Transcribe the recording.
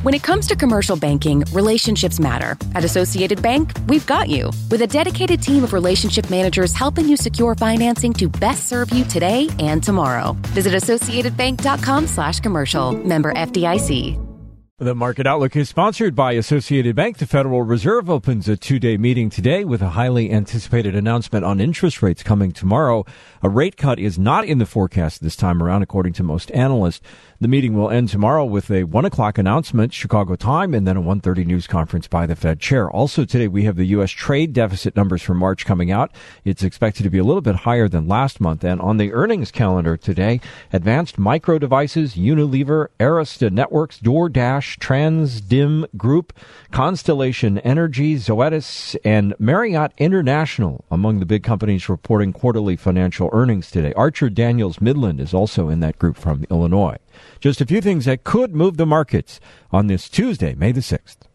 When it comes to commercial banking, relationships matter. At Associated Bank, we've got you. With a dedicated team of relationship managers helping you secure financing to best serve you today and tomorrow. Visit AssociatedBank.com/commercial. Member FDIC. The Market Outlook is sponsored by Associated Bank. The Federal Reserve opens a two-day meeting today with a highly anticipated announcement on interest rates coming tomorrow. A rate cut is not in the forecast this time around, according to most analysts. The meeting will end tomorrow with a 1 o'clock announcement, Chicago time, and then a 1:30 news conference by the Fed chair. Also today, we have the U.S. trade deficit numbers for March coming out. It's expected to be a little bit higher than last month. And on the earnings calendar today, Advanced Micro Devices, Unilever, Arista Networks, DoorDash, Transdim Group, Constellation Energy, Zoetis, and Marriott International among the big companies reporting quarterly financial earnings today. Archer Daniels Midland is also in that group from Illinois. Just a few things that could move the markets on this Tuesday, May the 6th.